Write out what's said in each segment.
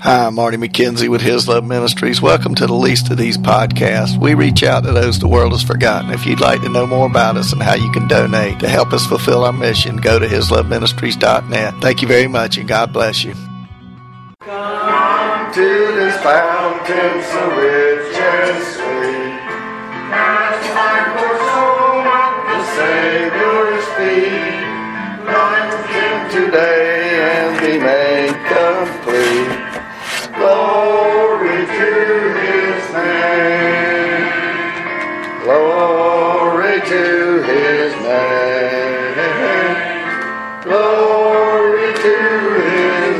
Hi, I'm Marty McKenzie with His Love Ministries. Welcome to the Least of These podcasts. We reach out to those the world has forgotten. If you'd like to know more about us and how you can donate to help us fulfill our mission, go to hisloveministries.net. Thank you very much, and God bless you. Come to this fountain so rich and sweet. Cast like your soul at the Savior's feet. Come in today and be made complete. Glory to His name. Glory to His name. Glory to His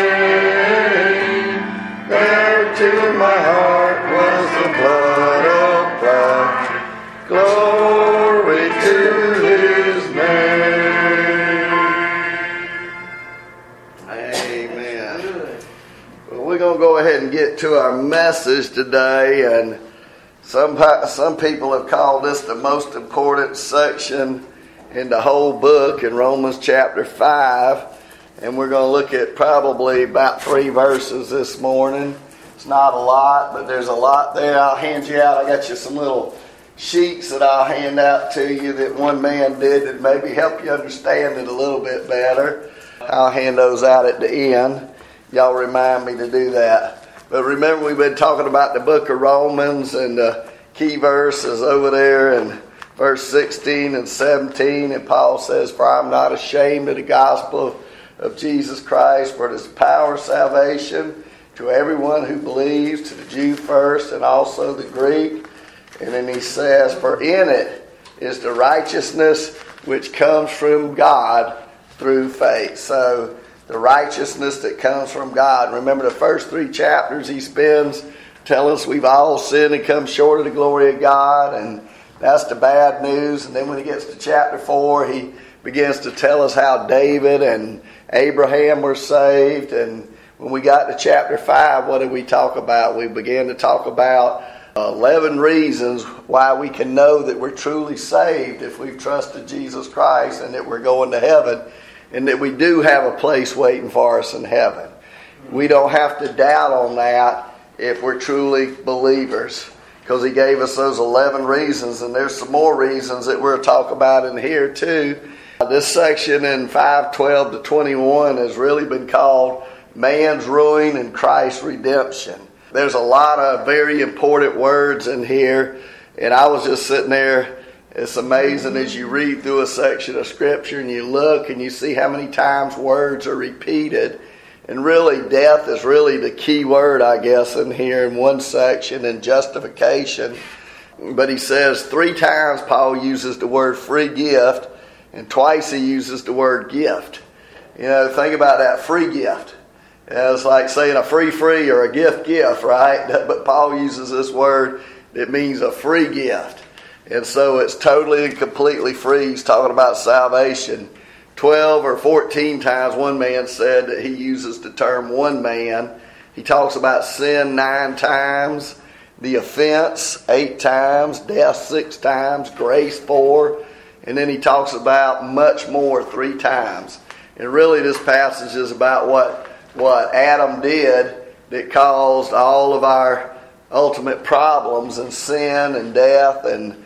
name. There to my heart was the blood applied. Glory to His name. Amen. Well, we're going to go ahead and get to our message today, and some people have called this the most important section in the whole book in Romans chapter 5, and we're going to look at probably about 3 verses this morning. It's not a lot, but there's a lot there. I'll hand you out. I got you some little sheets that I'll hand out to you that one man did that maybe help you understand it a little bit better. I'll hand those out at the end. Y'all remind me to do that. But remember, we've been talking about the book of Romans, and the key verse is over there in verse 16 and 17. And Paul says, "For I am not ashamed of the gospel of Jesus Christ, for it is the power of salvation to everyone who believes, to the Jew first and also the Greek." And then he says, "For in it is the righteousness which comes from God through faith." So the righteousness that comes from God. Remember, the first 3 chapters he spends telling us we've all sinned and come short of the glory of God, and that's the bad news. And then when he gets to chapter 4, he begins to tell us how David and Abraham were saved. And when we got to chapter 5, what did we talk about? We began to talk about 11 reasons why we can know that we're truly saved if we've trusted Jesus Christ, and that we're going to heaven, and that we do have a place waiting for us in heaven. We don't have to doubt on that if we're truly believers, because he gave us those 11 reasons, and there's some more reasons that we'll talk about in here too. This section in 5:12 to 21 has really been called Man's Ruin and Christ's Redemption. There's a lot of very important words in here, and I was just sitting there. It's amazing as you read through a section of Scripture and you look and you see how many times words are repeated. And really, death is really the key word, I guess, in here in one section, and justification. But he says 3 times Paul uses the word free gift, and twice he uses the word gift. You know, think about that, free gift. It's like saying a free or a gift, right? But Paul uses this word that means a free gift. And so it's totally and completely free. He's talking about salvation. 12 or 14 times one man said that he uses the term one man. He talks about sin 9 times, the offense 8 times, death 6 times, grace 4, and then he talks about much more 3 times. And really this passage is about what Adam did that caused all of our ultimate problems, and sin and death and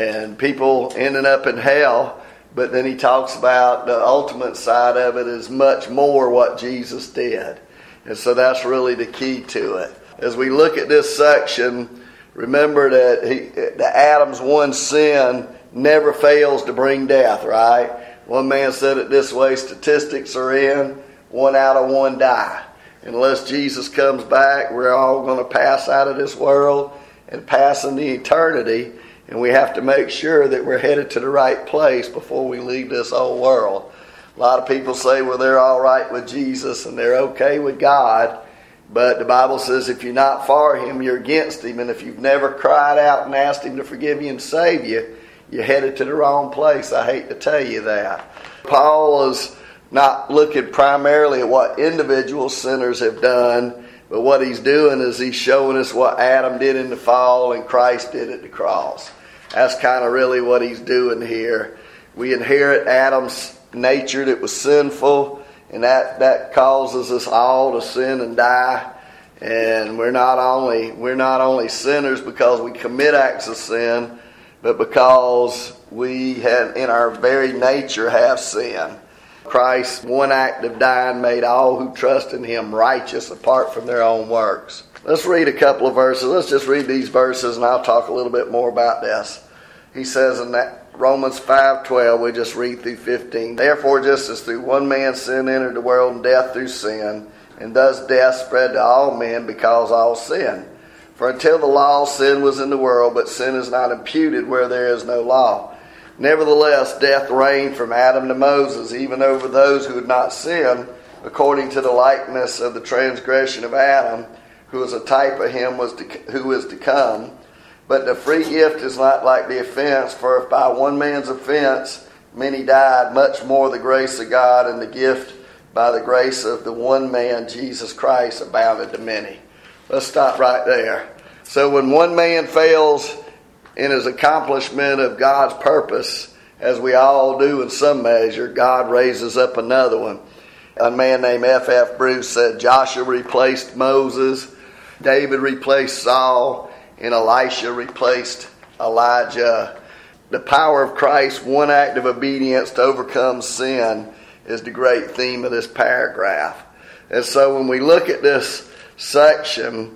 people ending up in hell. But then he talks about the ultimate side of it is much more what Jesus did. And so that's really the key to it. As we look at this section, remember that Adam's one sin never fails to bring death, right? One man said it this way, statistics are in, 1 out of 1 die. Unless Jesus comes back, we're all going to pass out of this world and pass into eternity. And we have to make sure that we're headed to the right place before we leave this old world. A lot of people say, well, they're all right with Jesus and they're okay with God. But the Bible says if you're not for Him, you're against Him. And if you've never cried out and asked Him to forgive you and save you, you're headed to the wrong place. I hate to tell you that. Paul is not looking primarily at what individual sinners have done, but what he's doing is he's showing us what Adam did in the fall and Christ did at the cross. That's kind of really what he's doing here. We inherit Adam's nature that was sinful, And that causes us all to sin and die. And we're not only sinners because we commit acts of sin, but because we have, in our very nature, have sin. Christ's one act of dying made all who trust in Him righteous apart from their own works. Let's read a couple of verses. Let's just read these verses and I'll talk a little bit more about this. He says in that Romans 5:12, we just read through 15. Therefore, just as through one man sin entered the world, and death through sin, and thus death spread to all men because all sin. For until the law, sin was in the world, but sin is not imputed where there is no law. Nevertheless, death reigned from Adam to Moses, even over those who had not sinned, according to the likeness of the transgression of Adam, who was a type of him who is to come. But the free gift is not like the offense, for if by one man's offense many died, much more the grace of God and the gift by the grace of the one man, Jesus Christ, abounded to many. Let's stop right there. So when one man fails in his accomplishment of God's purpose, as we all do in some measure, God raises up another one. A man named F.F. Bruce said Joshua replaced Moses, David replaced Saul, and Elisha replaced Elijah. The power of Christ's one act of obedience to overcome sin is the great theme of this paragraph. And so when we look at this section,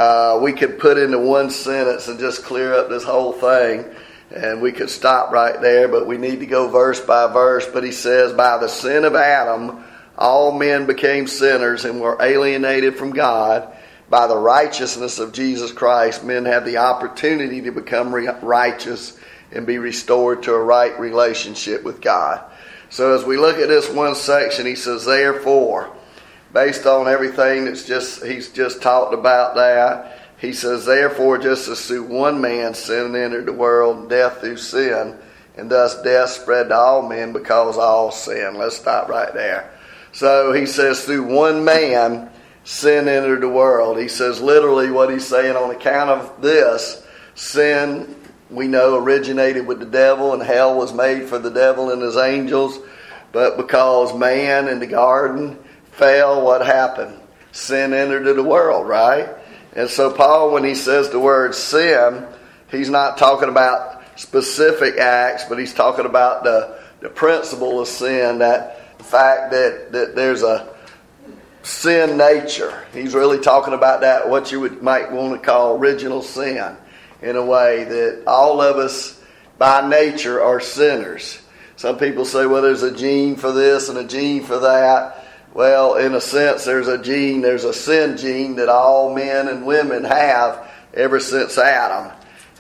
we could put into one sentence and just clear up this whole thing, and we could stop right there, but we need to go verse by verse. But he says, by the sin of Adam, all men became sinners and were alienated from God. By the righteousness of Jesus Christ, men have the opportunity to become righteous and be restored to a right relationship with God. So as we look at this one section, he says, therefore, based on everything he's just talked about that, he says, therefore, just as through one man sin entered the world, and death through sin, and thus death spread to all men because all sin. Let's stop right there. So he says, through one man sin entered the world. He says literally what he's saying, on account of this, sin, we know, originated with the devil, and hell was made for the devil and his angels. But because man in the garden fell, what happened? Sin entered the world, right? And so Paul, when he says the word sin, he's not talking about specific acts, but he's talking about the principle of sin, that the fact that there's a sin nature. He's really talking about that, what you might want to call original sin, in a way that all of us by nature are sinners. Some people say, well, there's a gene for this and a gene for that. Well, in a sense, there's a sin gene that all men and women have ever since Adam.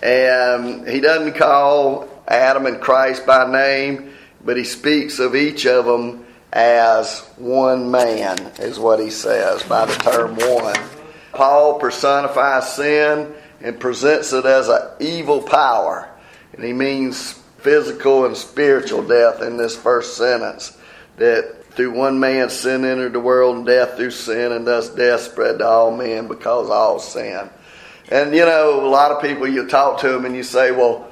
And he doesn't call Adam and Christ by name, but he speaks of each of them as one man, is what he says by the term one. Paul personifies sin and presents it as an evil power. And he means physical and spiritual death in this first sentence. That through one man sin entered the world, and death through sin, and thus death spread to all men because all sin. And you know, a lot of people, you talk to them and you say, well,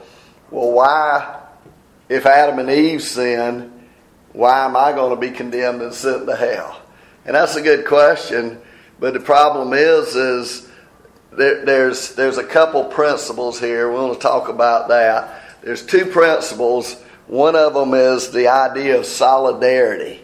why, if Adam and Eve sinned, why am I going to be condemned and sent to hell? And that's a good question. But the problem is there's a couple principles here. We want to talk about that. There's two principles. One of them is the idea of solidarity,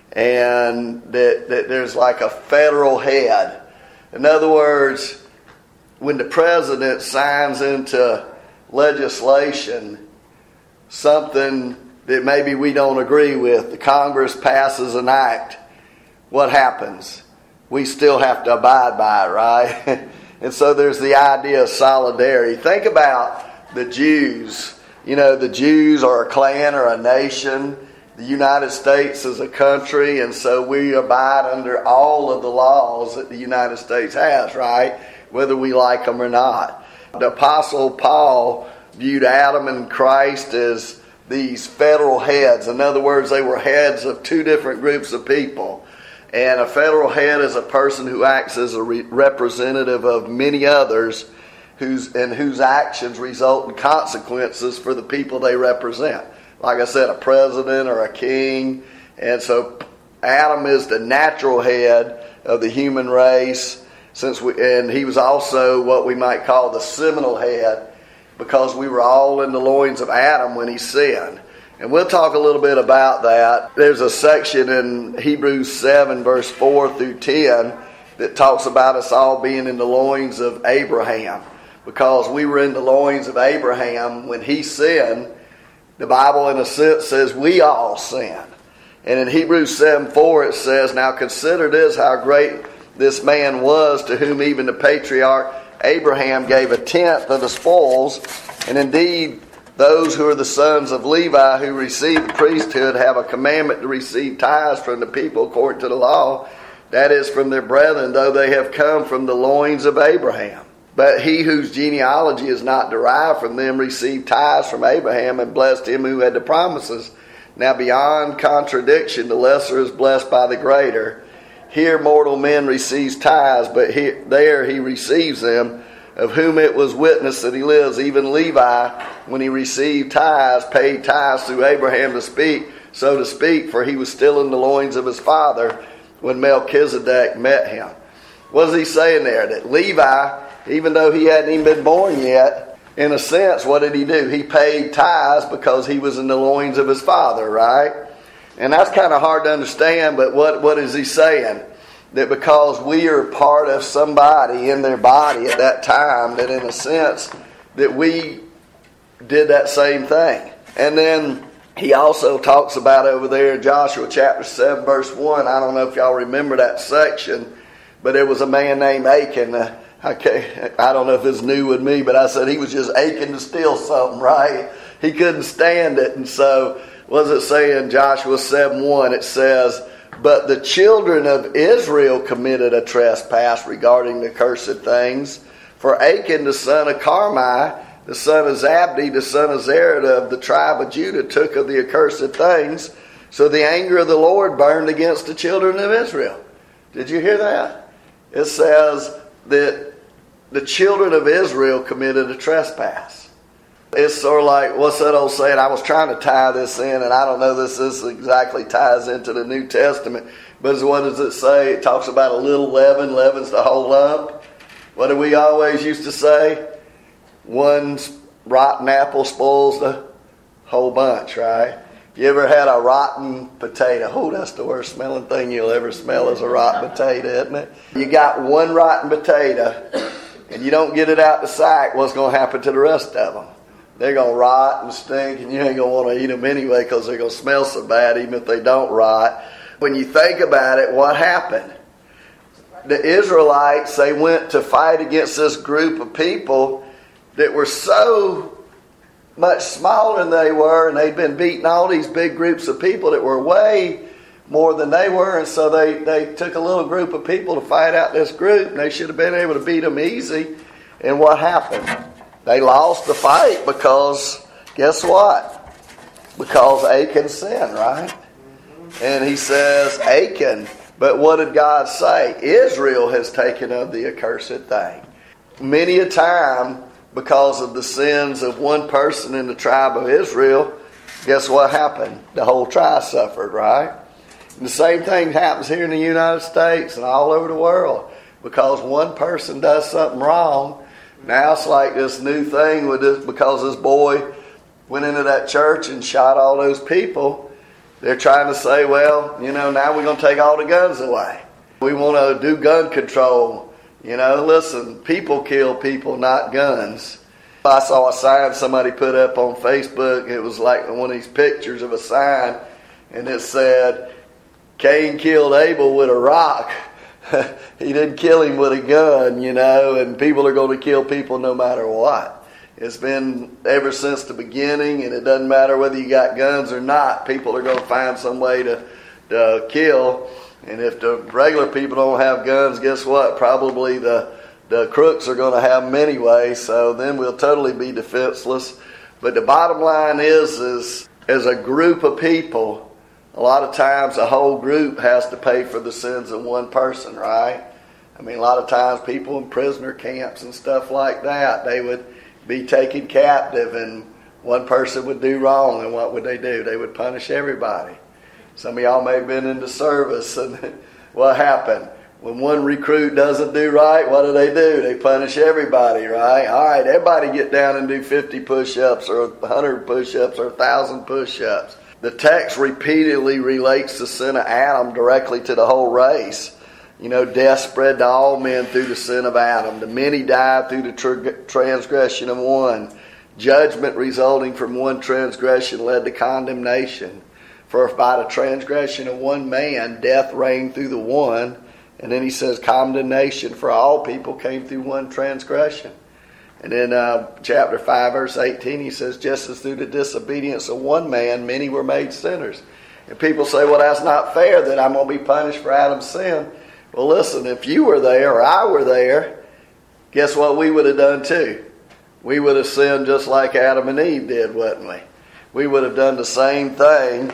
and that there's like a federal head. In other words, when the president signs into legislation something that maybe we don't agree with, the Congress passes an act, what happens? We still have to abide by it, right? And so there's the idea of solidarity. Think about the Jews. You know, the Jews are a clan or a nation. The United States is a country, and so we abide under all of the laws that the United States has, right? Whether we like them or not. The Apostle Paul viewed Adam and Christ as these federal heads. In other words, they were heads of two different groups of people. And a federal head is a person who acts as a representative of many others whose actions result in consequences for the people they represent. Like I said, a president or a king. And so Adam is the natural head of the human race, and he was also what we might call the seminal head, because we were all in the loins of Adam when he sinned. And we'll talk a little bit about that. There's a section in Hebrews 7 verse 4 through 10 that talks about us all being in the loins of Abraham, because we were in the loins of Abraham when he sinned. The Bible in a sense says we all sinned. And in Hebrews 7:4 it says, "Now consider this, how great this man was, to whom even the patriarch Abraham gave a tenth of the spoils. And indeed, those who are the sons of Levi who receive the priesthood have a commandment to receive tithes from the people according to the law, that is, from their brethren, though they have come from the loins of Abraham. But he whose genealogy is not derived from them received tithes from Abraham and blessed him who had the promises. Now beyond contradiction, the lesser is blessed by the greater. Here mortal men receives tithes, but there he receives them, of whom it was witnessed that he lives. Even Levi, when he received tithes, paid tithes through Abraham so to speak, for he was still in the loins of his father when Melchizedek met him." What is he saying there? That Levi, even though he hadn't even been born yet, in a sense, what did he do? He paid tithes because he was in the loins of his father, right? And that's kind of hard to understand, but what is he saying? That because we are part of somebody in their body at that time, that in a sense, that we did that same thing. And then he also talks about over there in Joshua chapter 7 verse 1, I don't know if y'all remember that section, but there was a man named Achan. I don't know if it's new with me, but I said he was just aching to steal something, right? He couldn't stand it. And so, what does it say in Joshua 7:1? It says, "But the children of Israel committed a trespass regarding the cursed things. For Achan, the son of Carmi, the son of Zabdi, the son of Zerah of the tribe of Judah, took of the accursed things. So the anger of the Lord burned against the children of Israel." Did you hear that? It says that the children of Israel committed a trespass. It's sort of like, what's that old saying? I was trying to tie this in, and I don't know this exactly ties into the New Testament, but what does it say? It talks about a little leaven leavens the whole lump. What do we always used to say? One rotten apple spoils the whole bunch, right? You ever had a rotten potato? Oh, that's the worst smelling thing you'll ever smell is a rotten potato, isn't it? You got one rotten potato, and you don't get it out the sack, what's going to happen to the rest of them? They're going to rot and stink, and you ain't going to want to eat them anyway because they're going to smell so bad even if they don't rot. When you think about it, what happened? The Israelites, they went to fight against this group of people that were so much smaller than they were, and they'd been beating all these big groups of people that were way more than they were, and so they took a little group of people to fight out this group, and they should have been able to beat them easy. And what happened? They lost the fight because, guess what? Because Achan sinned, right? And he says, Achan, but what did God say? Israel has taken of the accursed thing. Many a time, because of the sins of one person in the tribe of Israel, guess what happened? The whole tribe suffered, right? And the same thing happens here in the United States and all over the world. Because one person does something wrong, now it's like this new thing with this, because this boy went into that church and shot all those people. They're trying to say, well, now we're going to take all the guns away. We want to do gun control. Listen, people kill people, not guns. I saw a sign somebody put up on Facebook. It was like one of these pictures of a sign, and it said, Cain killed Abel with a rock. He didn't kill him with a gun, and people are going to kill people no matter what. It's been ever since the beginning, and it doesn't matter whether you got guns or not. People are going to find some way to kill. And if the regular people don't have guns, guess what? Probably the crooks are going to have them anyway, so then we'll totally be defenseless. But the bottom line is as a group of people, a lot of times a whole group has to pay for the sins of one person, right? I mean, a lot of times people in prisoner camps and stuff like that, they would be taken captive and one person would do wrong, and what would they do? They would punish everybody. Some of y'all may have been in the service, and what happened? When one recruit doesn't do right, what do? They punish everybody, right? All right, everybody get down and do 50 push-ups or 100 push-ups or 1,000 push-ups. The text repeatedly relates the sin of Adam directly to the whole race. You know, death spread to all men through the sin of Adam. The many died through the transgression of one. Judgment resulting from one transgression led to condemnation. For if by the transgression of one man, death reigned through the one, and then he says condemnation for all people came through one transgression. And in chapter 5, verse 18, he says, just as through the disobedience of one man, many were made sinners. And people say, well, that's not fair that I'm going to be punished for Adam's sin. Well, listen, if you were there or I were there, guess what we would have done too? We would have sinned just like Adam and Eve did, wouldn't we? We would have done the same thing,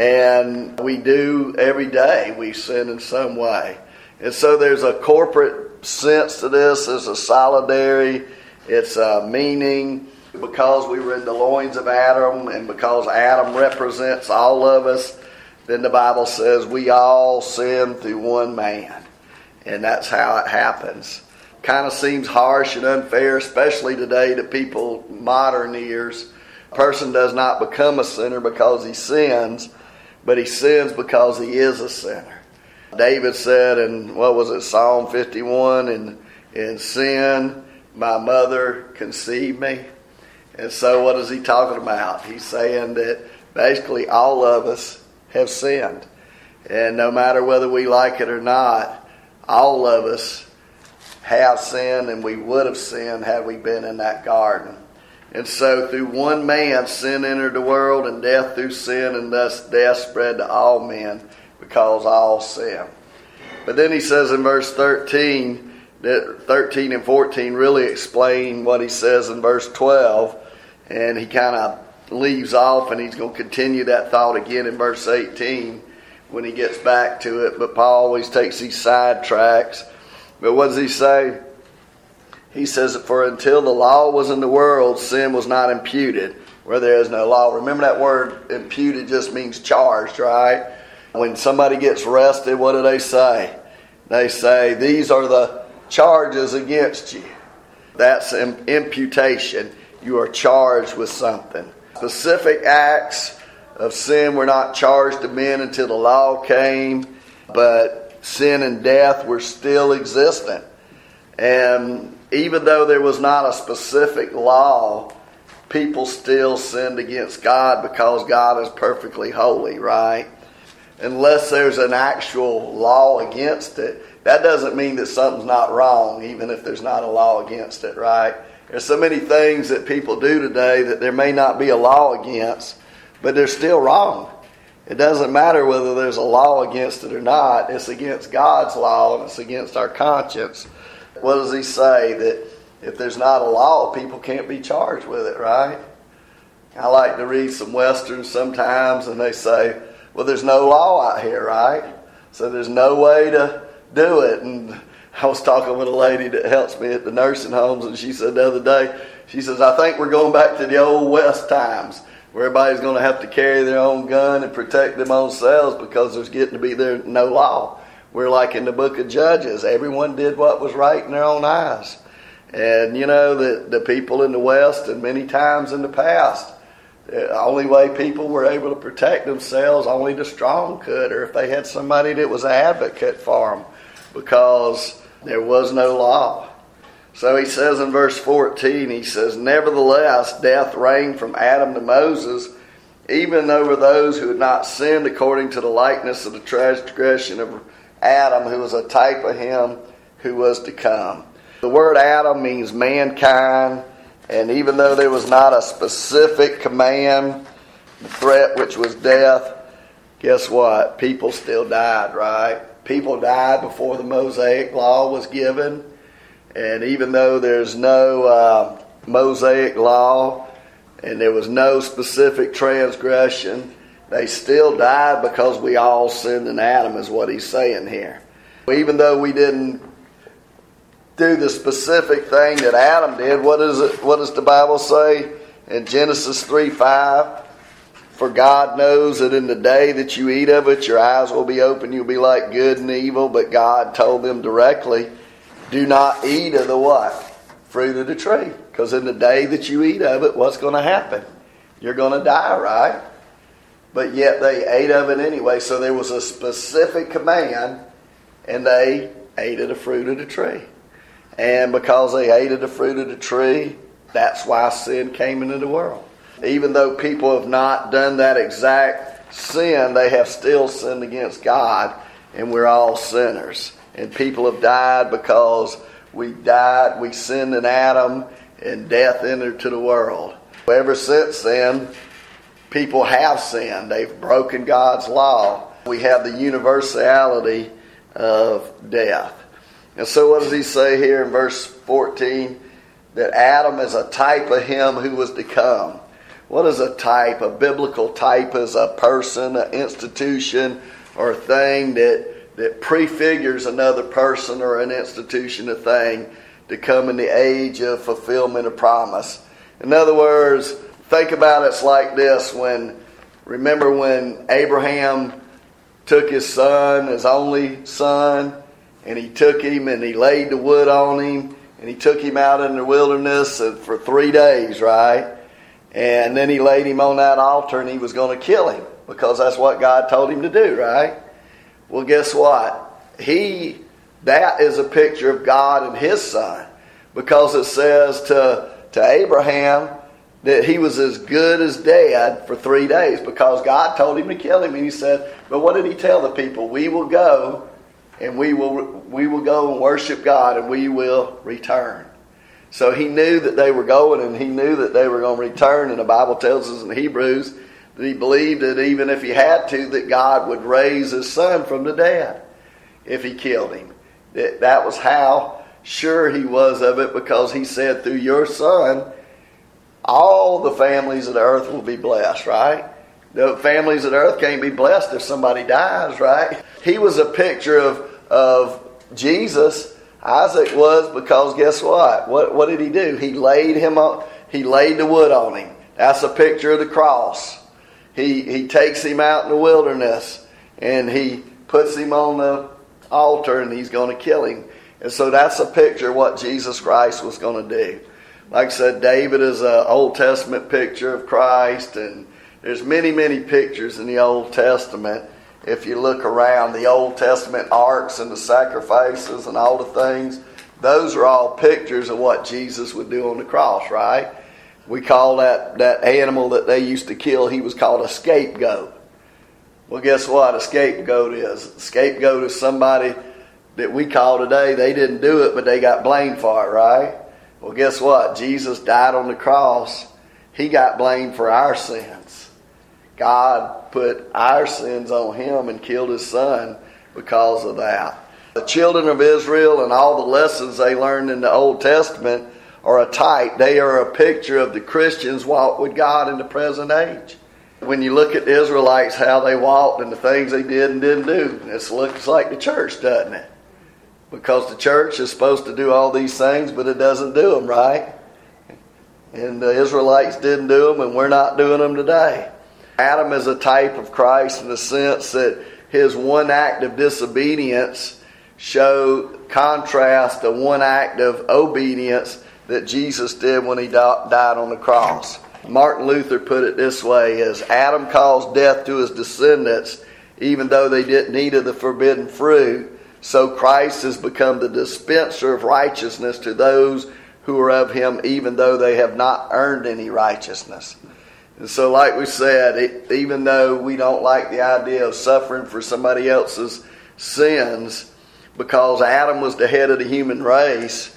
and we do every day. We sin in some way. And so there's a corporate sense to this. There's a solidarity. It's a meaning. Because we were in the loins of Adam and because Adam represents all of us, then the Bible says we all sin through one man. And that's how it happens. Kind of seems harsh and unfair, especially today to people modern ears. A person does not become a sinner because he sins, but he sins because he is a sinner. David said in, Psalm 51, in sin, my mother conceived me. And so what is he talking about? He's saying that basically all of us have sinned. And no matter whether we like it or not, all of us have sinned, and we would have sinned had we been in that garden. And so through one man sin entered the world, and death through sin, and thus death spread to all men because all sin. But then he says in verse 13, that 13 and 14 really explain what he says in verse 12, and he kind of leaves off, and he's going to continue that thought again in verse 18 when he gets back to it. But Paul always takes these sidetracks. But what does he say? He says, for until the law was in the world, sin was not imputed, where there is no law. Remember that word imputed just means charged, right? When somebody gets arrested, what do they say? They say, these are the charges against you. That's imputation. You are charged with something. Specific acts of sin were not charged to men until the law came, but sin and death were still existent. And even though there was not a specific law, people still sinned against God because God is perfectly holy, right? Unless there's an actual law against it, that doesn't mean that something's not wrong, even if there's not a law against it, right? There's so many things that people do today that there may not be a law against, but they're still wrong. It doesn't matter whether there's a law against it or not. It's against God's law, and it's against our conscience. What does he say? That if there's not a law, people can't be charged with it, right? I like to read some Westerns sometimes, and they say, well, there's no law out here, right? So there's no way to do it. And I was talking with a lady that helps me at the nursing homes, and she said the other day, she says, I think we're going back to the old West times, where everybody's going to have to carry their own gun and protect them own selves because there's getting to be there no law. We're like in the book of Judges. Everyone did what was right in their own eyes. And you know, the people in the West and many times in the past, the only way people were able to protect themselves, only the strong could, or if they had somebody that was an advocate for them, because there was no law. So he says in verse 14, he says, nevertheless, death reigned from Adam to Moses, even over those who had not sinned according to the likeness of the transgression of Adam, who was a type of him who was to come. The word Adam means mankind, and even though there was not a specific command, the threat which was death, guess what? People still died, right? People died before the Mosaic law was given. And even though there's no Mosaic law and there was no specific transgression, they still died because we all sinned in Adam, is what he's saying here. Even though we didn't do the specific thing that Adam did, what does the Bible say in Genesis 3:5? For God knows that in the day that you eat of it, your eyes will be open, you'll be like good and evil. But God told them directly, do not eat of the what? Fruit of the tree. Because in the day that you eat of it, what's going to happen? You're going to die, right? But yet they ate of it anyway. So there was a specific command, and they ate of the fruit of the tree. And because they ate of the fruit of the tree, that's why sin came into the world. Even though people have not done that exact sin, they have still sinned against God, and we're all sinners. And people have died because we sinned in Adam, and death entered to the world. Ever since then, people have sinned. They've broken God's law. We have the universality of death. And so what does he say here in verse 14? That Adam is a type of him who was to come. What is a type? A biblical type is a person, an institution, or a thing that prefigures another person or an institution, a thing, to come in the age of fulfillment of promise. In other words, think about it's like this. Remember when Abraham took his son, his only son, and he took him and he laid the wood on him, and he took him out in the wilderness for 3 days, right? And then he laid him on that altar and he was going to kill him because that's what God told him to do, right? Well, guess what? That is a picture of God and his son, because it says to Abraham that he was as good as dead for 3 days because God told him to kill him. And he said, but what did he tell the people? We will go and we will go and worship God and we will return. So he knew that they were going and he knew that they were going to return. And the Bible tells us in Hebrews that he believed that even if he had to, that God would raise his son from the dead if he killed him. That was how sure he was of it, because he said, through your son, all the families of the earth will be blessed, right? The families of the earth can't be blessed if somebody dies, right? He was a picture of Jesus. Isaac was, because guess what? What did he do? He laid the wood on him. That's a picture of the cross. He takes him out in the wilderness and he puts him on the altar and he's going to kill him. And so that's a picture of what Jesus Christ was going to do. Like I said, David is an Old Testament picture of Christ, and there's many, many pictures in the Old Testament. If you look around, the Old Testament arks and the sacrifices and all the things, those are all pictures of what Jesus would do on the cross, right? We call that animal that they used to kill, he was called a scapegoat. Well, guess what a scapegoat is? A scapegoat is somebody that we call today, they didn't do it, but they got blamed for it, right? Well, guess what? Jesus died on the cross. He got blamed for our sins. God put our sins on him and killed his son because of that. The children of Israel and all the lessons they learned in the Old Testament are a type. They are a picture of the Christians' walk with God in the present age. When you look at the Israelites, how they walked and the things they did and didn't do, it looks like the church, doesn't it? Because the church is supposed to do all these things, but it doesn't do them, right? And the Israelites didn't do them, and we're not doing them today. Adam is a type of Christ in the sense that his one act of disobedience showed contrast to one act of obedience that Jesus did when he died on the cross. Martin Luther put it this way, as Adam caused death to his descendants, even though they didn't eat of the forbidden fruit, so Christ has become the dispenser of righteousness to those who are of him, even though they have not earned any righteousness. And so like we said, even though we don't like the idea of suffering for somebody else's sins, because Adam was the head of the human race,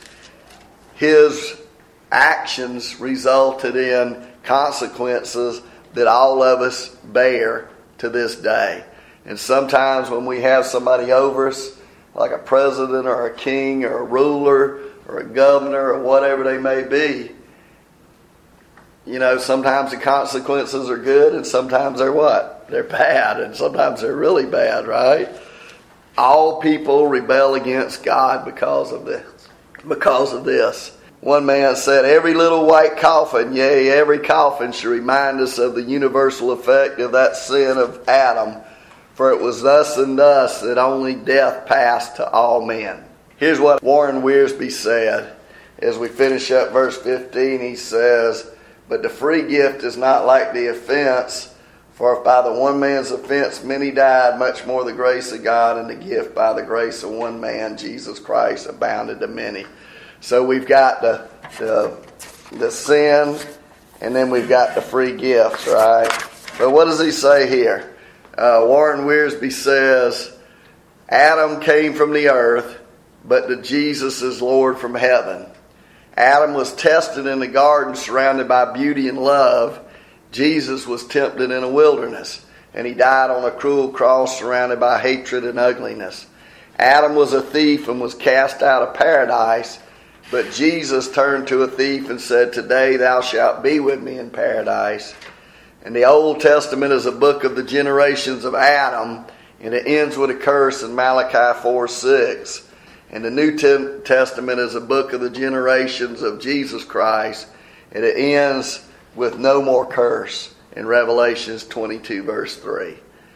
his actions resulted in consequences that all of us bear to this day. And sometimes when we have somebody over us, like a president or a king or a ruler or a governor or whatever they may be, you know, sometimes the consequences are good and sometimes they're what? They're bad, and sometimes they're really bad, right? All people rebel against God because of this. One man said, every little white coffin, yea, every coffin should remind us of the universal effect of that sin of Adam. For it was thus and thus that only death passed to all men. Here's what Warren Wiersbe said. As we finish up verse 15, he says, but the free gift is not like the offense. For if by the one man's offense many died, much more the grace of God and the gift by the grace of one man, Jesus Christ, abounded to many. So we've got the sin, and then we've got the free gift, right? But what does he say here? Warren Wiersbe says, Adam came from the earth, but that Jesus is Lord from heaven. Adam was tested in the garden surrounded by beauty and love. Jesus was tempted in a wilderness, and he died on a cruel cross surrounded by hatred and ugliness. Adam was a thief and was cast out of paradise, but Jesus turned to a thief and said, today thou shalt be with me in paradise. And the Old Testament is a book of the generations of Adam, and it ends with a curse in Malachi 4:6. And the New Testament is a book of the generations of Jesus Christ, and it ends with no more curse in Revelations 22 verse 3.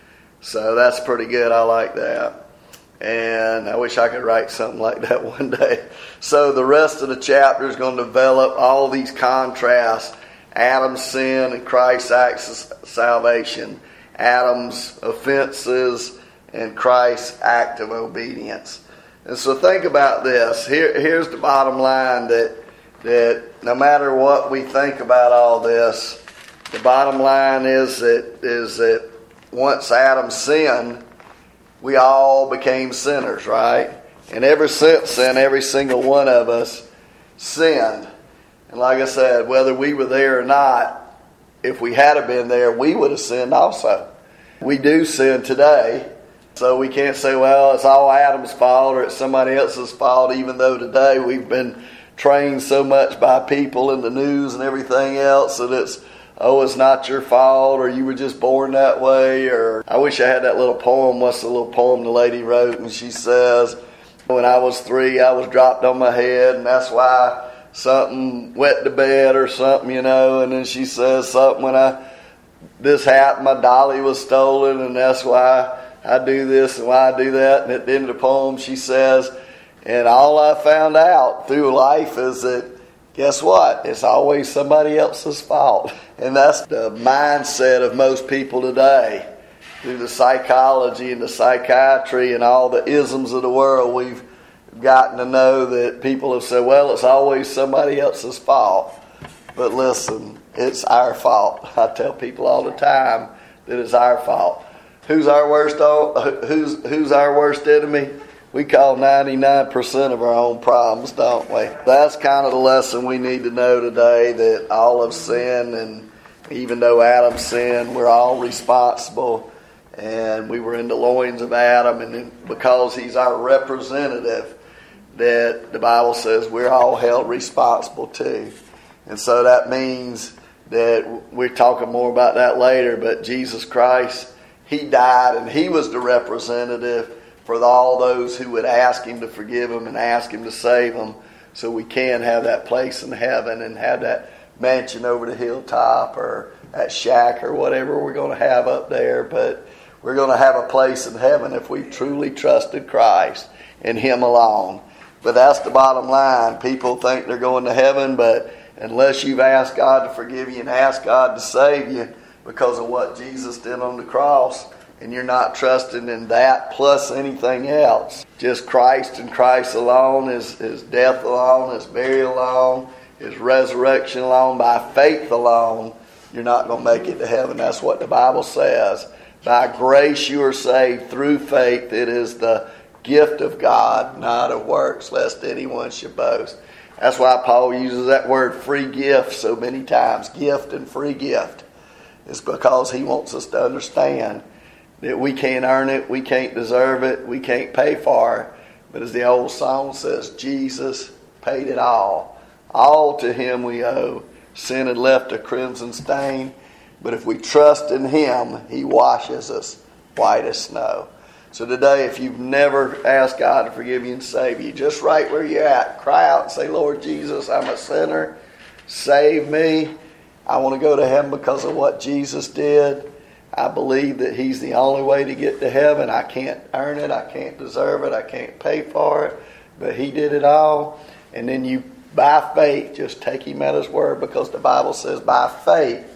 So that's pretty good. I like that. And I wish I could write something like that one day. So the rest of the chapter is going to develop all these contrasts. Adam's sin and Christ's acts of salvation. Adam's offenses and Christ's act of obedience. And so think about this. Here's the bottom line, that no matter what we think about all this, the bottom line is that once Adam sinned, we all became sinners, right? And ever since then, every single one of us sinned. And like I said, whether we were there or not, if we had been there, we would have sinned also. We do sin today. So we can't say, well, it's all Adam's fault or it's somebody else's fault, even though today we've been trained so much by people in the news and everything else that it's not your fault, or you were just born that way. Or I wish I had that little poem. What's the little poem the lady wrote? And she says, when I was 3, I was dropped on my head, and that's why something wet the bed or something, you know. And then she says something, when this happened, my dolly was stolen, and that's why I do this and why I do that. And at the end of the poem, she says, and all I found out through life is that, guess what? It's always somebody else's fault. And that's the mindset of most people today. Through the psychology and the psychiatry and all the isms of the world, we've gotten to know that people have said, well, it's always somebody else's fault. But listen, it's our fault. I tell people all the time that it's our fault. Who's our worst enemy? We call 99% of our own problems, don't we? That's kind of the lesson we need to know today, that all have sinned, and even though Adam sinned, we're all responsible. And we were in the loins of Adam, and because he's our representative, that the Bible says we're all held responsible too. And so that means that we're talking more about that later, but Jesus Christ, he died, and he was the representative for all those who would ask him to forgive them and ask him to save them, so we can have that place in heaven and have that mansion over the hilltop or that shack or whatever we're going to have up there. But we're going to have a place in heaven if we truly trusted Christ and him alone. But that's the bottom line. People think they're going to heaven, but unless you've asked God to forgive you and asked God to save you because of what Jesus did on the cross, and you're not trusting in that plus anything else, just Christ and Christ alone, his death alone, his burial alone, his resurrection alone, by faith alone, you're not going to make it to heaven. That's what the Bible says. By grace you are saved through faith. It is the gift of God, not of works, lest anyone should boast. That's why Paul uses that word free gift so many times. Gift and free gift. It's because he wants us to understand that we can't earn it, we can't deserve it, we can't pay for it. But as the old song says, Jesus paid it all. All to him we owe. Sin had left a crimson stain, but if we trust in him, he washes us white as snow. So today, if you've never asked God to forgive you and save you, just right where you're at, cry out and say, Lord Jesus, I'm a sinner. Save me. I want to go to heaven because of what Jesus did. I believe that He's the only way to get to heaven. I can't earn it. I can't deserve it. I can't pay for it. But He did it all. And then you, by faith, just take Him at His word, because the Bible says by faith,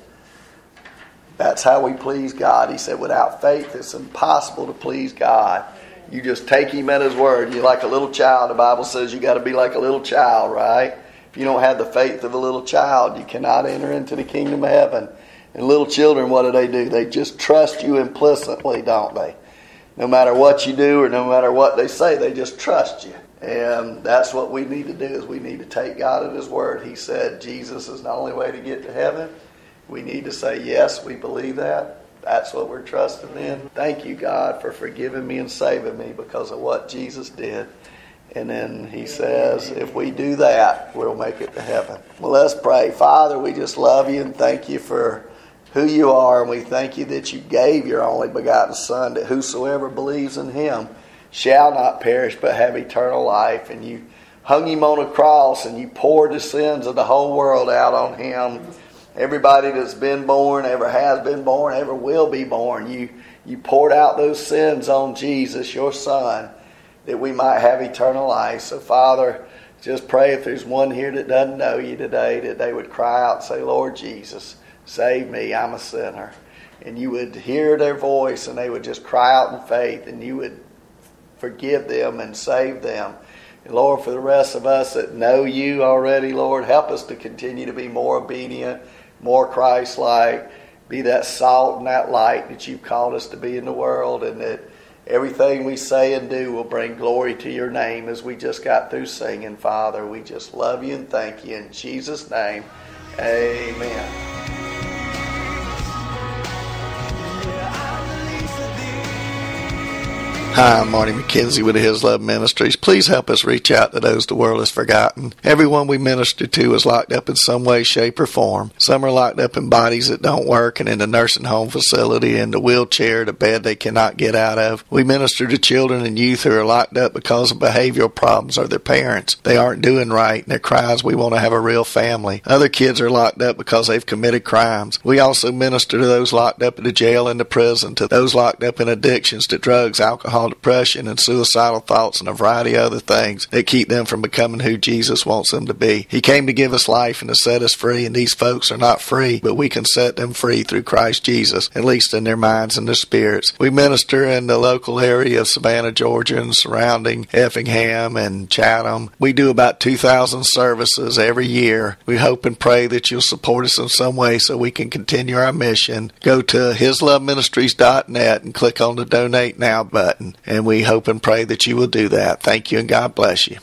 that's how we please God. He said without faith it's impossible to please God. You just take Him at His word. You're like a little child. The Bible says you got to be like a little child, right? If you don't have the faith of a little child, you cannot enter into the kingdom of heaven. And little children, what do? They just trust you implicitly, don't they? No matter what you do or no matter what they say, they just trust you. And that's what we need to do, is we need to take God at His word. He said Jesus is the only way to get to heaven. We need to say, yes, we believe that. That's what we're trusting in. Thank you, God, for forgiving me and saving me because of what Jesus did. And then He says, if we do that, we'll make it to heaven. Well, let's pray. Father, we just love You and thank You for who You are. And we thank You that You gave Your only begotten Son, that whosoever believes in Him shall not perish but have eternal life. And You hung Him on a cross and You poured the sins of the whole world out on Him. Everybody that's been born, ever has been born, ever will be born, you poured out those sins on Jesus, Your Son, that we might have eternal life. So, Father, just pray if there's one here that doesn't know You today, that they would cry out and say, Lord Jesus, save me, I'm a sinner. And You would hear their voice and they would just cry out in faith, and You would forgive them and save them. And Lord, for the rest of us that know You already, Lord, help us to continue to be more obedient, more Christ-like, be that salt and that light that You've called us to be in the world, and that everything we say and do will bring glory to Your name, as we just got through singing. Father, we just love You and thank You. In Jesus' name, amen. Hi, I'm Marty McKenzie with His Love Ministries. Please help us reach out to those the world has forgotten. Everyone we minister to is locked up in some way, shape, or form. Some are locked up in bodies that don't work and in a nursing home facility, in the wheelchair, the bed they cannot get out of. We minister to children and youth who are locked up because of behavioral problems or their parents. They aren't doing right and their cries, we want to have a real family. Other kids are locked up because they've committed crimes. We also minister to those locked up in the jail and the prison, to those locked up in addictions to drugs, alcohol, depression, and suicidal thoughts, and a variety of other things that keep them from becoming who Jesus wants them to be. He came to give us life and to set us free, and these folks are not free, but we can set them free through Christ Jesus, at least in their minds and their spirits. We minister in the local area of Savannah, Georgia, and surrounding Effingham and Chatham. We do about 2,000 services every year. We hope and pray that you'll support us in some way so we can continue our mission. Go to hisloveministries.net and click on the Donate Now button. And we hope and pray that you will do that. Thank you, and God bless you.